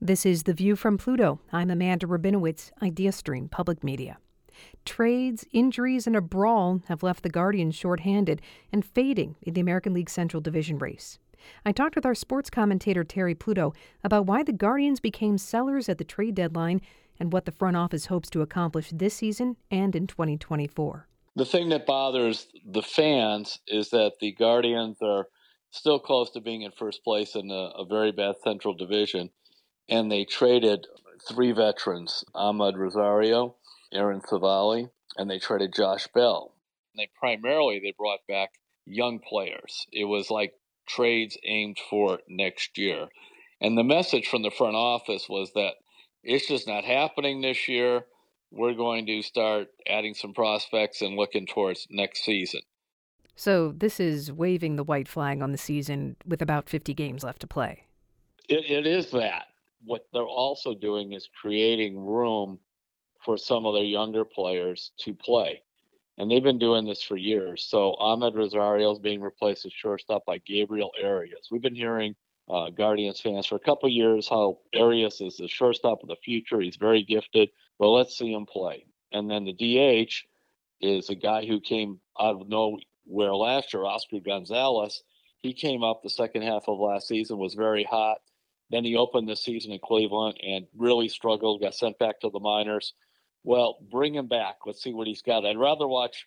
This is The View from Pluto. I'm Amanda Rabinowitz, IdeaStream Public Media. Trades, injuries, and a brawl have left the Guardians shorthanded and fading in the American League Central Division race. I talked with our sports commentator Terry Pluto about why the Guardians became sellers at the trade deadline and what the front office hopes to accomplish this season and in 2024. The thing that bothers the fans is that the Guardians are still close to being in first place in a very bad Central Division, and they traded three veterans, Ahmed Rosario, Aaron Savali, and they traded Josh Bell. They brought back young players. It was like trades aimed for next year. And the message from the front office was that it's just not happening this year. We're going to start adding some prospects and looking towards next season. So this is waving the white flag on the season with about 50 games left to play. It is that. What they're also doing is creating room for some of their younger players to play. And they've been doing this for years. So Ahmed Rosario is being replaced as shortstop by Gabriel Arias. We've been hearing Guardians fans for a couple of years how Arias is the shortstop of the future. He's very gifted. Well, let's see him play. And then the DH is a guy who came out of nowhere last year, Oscar Gonzalez. He came up the second half of last season, was very hot. Then he opened the season in Cleveland and really struggled, got sent back to the minors. Well, bring him back. Let's see what he's got. I'd rather watch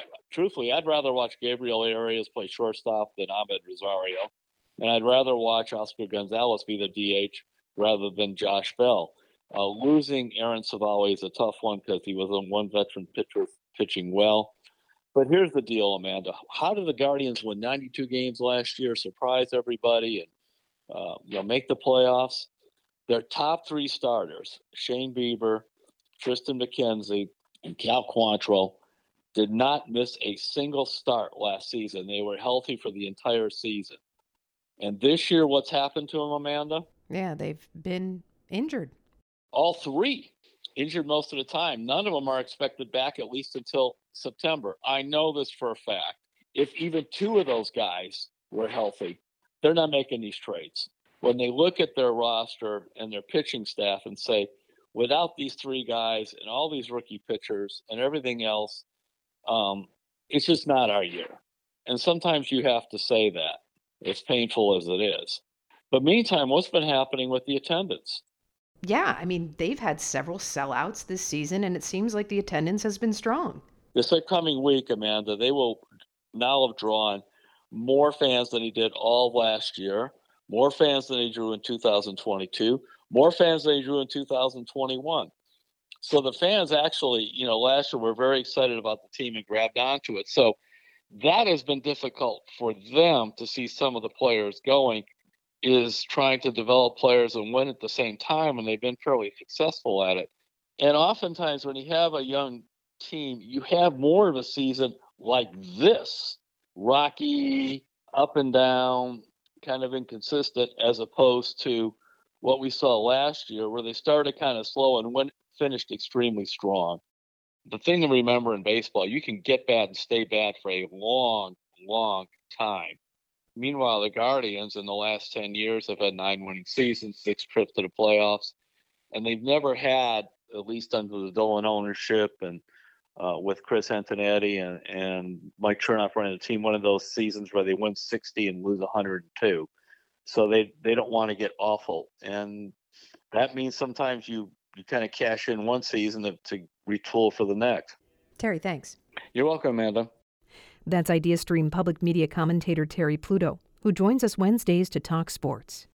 Gabriel Arias play shortstop than Ahmed Rosario. And I'd rather watch Oscar Gonzalez be the DH rather than Josh Bell. Losing Aaron Savali is a tough one because he was one veteran pitcher pitching well. But here's the deal, Amanda. How did the Guardians win 92 games last year, surprise everybody, and make the playoffs? Their top three starters, Shane Bieber, Tristan McKenzie, and Cal Quantrill, did not miss a single start last season. They were healthy for the entire season. And this year, what's happened to them, Amanda? Yeah, they've been injured. All three injured most of the time. None of them are expected back at least until September. I know this for a fact. If even two of those guys were healthy, they're not making these trades. When they look at their roster and their pitching staff and say, without these three guys and all these rookie pitchers and everything else, it's just not our year. And sometimes you have to say that, as painful as it is. But meantime, what's been happening with the attendance? Yeah, I mean, they've had several sellouts this season, and it seems like the attendance has been strong. This upcoming week, Amanda, they will now have drawn more fans than he did all last year, more fans than he drew in 2022, more fans than he drew in 2021. So the fans actually, last year were very excited about the team and grabbed onto it. So that has been difficult for them to see some of the players going, is trying to develop players and win at the same time, and they've been fairly successful at it. And oftentimes when you have a young team, you have more of a season like this, rocky, up and down, kind of inconsistent, as opposed to what we saw last year where they started kind of slow and finished extremely strong. The thing to remember in baseball, you can get bad and stay bad for a long, long time. Meanwhile, the Guardians in the last 10 years have had 9 winning seasons, 6 trips to the playoffs, and they've never had, at least under the Dolan ownership and with Chris Antonetti and Mike Chernoff running the team, one of those seasons where they win 60 and lose 102. So they don't want to get awful. And that means sometimes you kind of cash in one season to retool for the next. Terry, thanks. You're welcome, Amanda. That's IdeaStream Public Media commentator Terry Pluto, who joins us Wednesdays to talk sports.